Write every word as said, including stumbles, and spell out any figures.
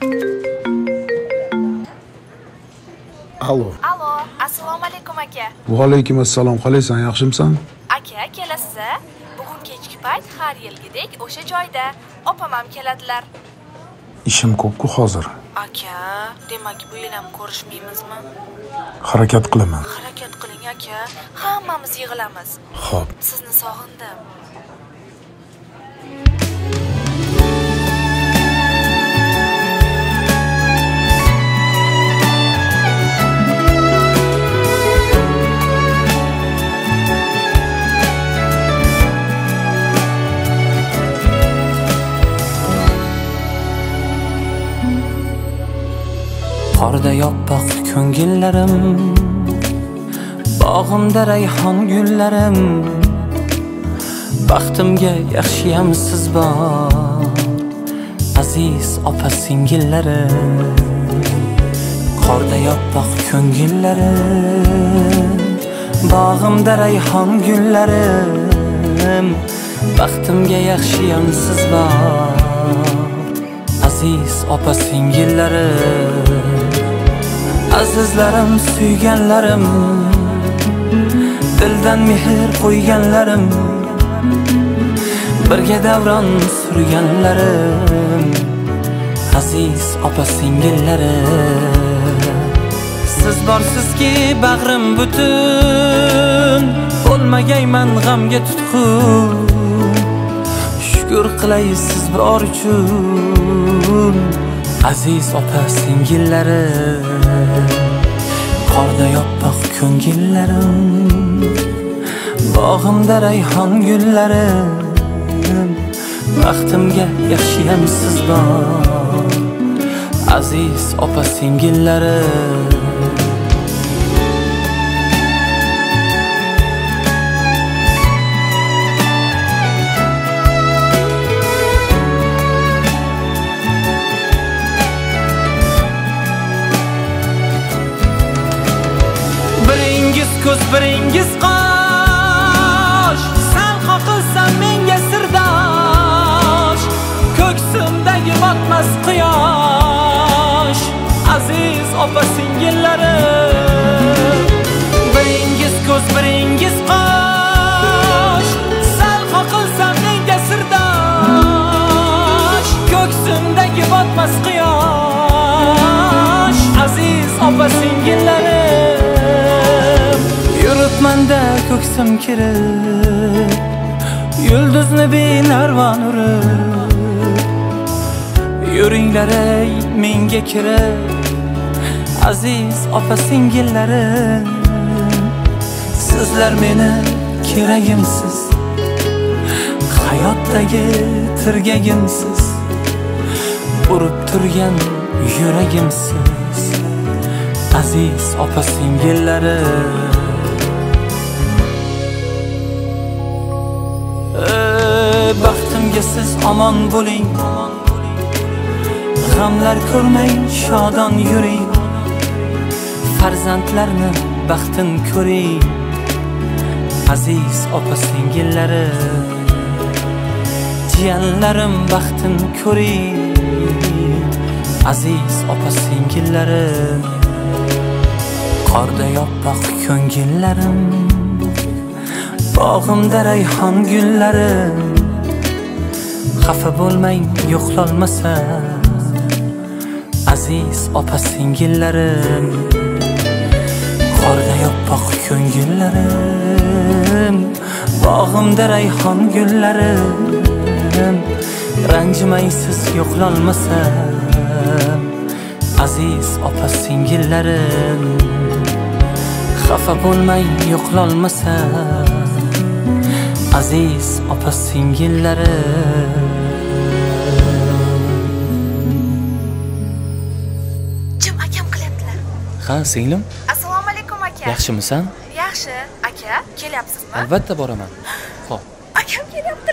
Alo. Alo, assalomu alaykum aka. Va alaykum assalom. Qalaysan, yaxshimisan? Aka, kelasiz-a? Bugun kechki payt har yilgidek o'sha joyda opam ham keladilar. Ishim ko'p-ku hozir. Aka, demak bu yil ham ko'rishmaymizmi? Harakat qilaman. Harakat qiling aka, hammamiz yig'ilamiz. Xo'p. Sizni sog'indim. Qorda yoppoq ko'ngillarim, bog'imda rayhon gullarim, baxtimga yaxshiyam siz bor, aziz opa singillarim. Qorda yoppoq ko'ngillarim, bog'imda rayhon gullarim, baxtimga yaxshiyam siz bor, aziz opa singillarim. Azizlarim, suyganlarim, dildan mehr qo'yganlarim, birga davron surganlarim, aziz opa singillarim. Siz borsizki bag'rim butun, bo'lmagayman g'amga tutqun. Shukr qilay siz bor uchun, aziz opa singillarim. Qorda yoppoq ko'ngillarim, bog'imda rayhon gullarim, baxtimga yaxshiyam siz bor, aziz opa singillarim. Ko'z biringiz qosh, sal qoqilsam menga sirdosh, ko'ksimdagi botmas quyosh, aziz opa singillarim. Biringiz ko'z biringiz qosh, sal qoqilsam menga sirdosh, ko'ksimdagi botmas quyosh, aziz opa singillarim. Yuribmanda ko'ksim kirib, yulduzni benarvon urib, yuringlar ey menga kirib, aziz opa singillarim. Sizlar meni keragimsiz, hayotdagi tirgagimsiz, urib turgan yuragimsiz, aziz opa singillarim. Baxtimga siz omon bo'ling, g'amlar ko'rmay shodon yuring, farzandlarni baxtin ko'ring, aziz opa singillarim. Jiyanlarim baxtin ko'ring, aziz opa singillarim. Qorda yoppoq ko'ngillarim, bog'imda rayhon gullarim, xafa bo'lmang yo'qlolmasam, aziz opa singillarim. Qorda yoppoq ko'ngillarim, bog'imda rayhon gullarim, ranjimay siz yo'qlolmasam, aziz opa singillarim. Xafa bo'lmay yo'qlolmasam, aziz opa singillarim. Jim akam qilyaptilar. Ha, singlim? Assalomu alaykum aka. Yaxshimisan? Yaxshi, aka, kelyapsizmi? Albatta boraman. Xo'p. Akam kelyapti.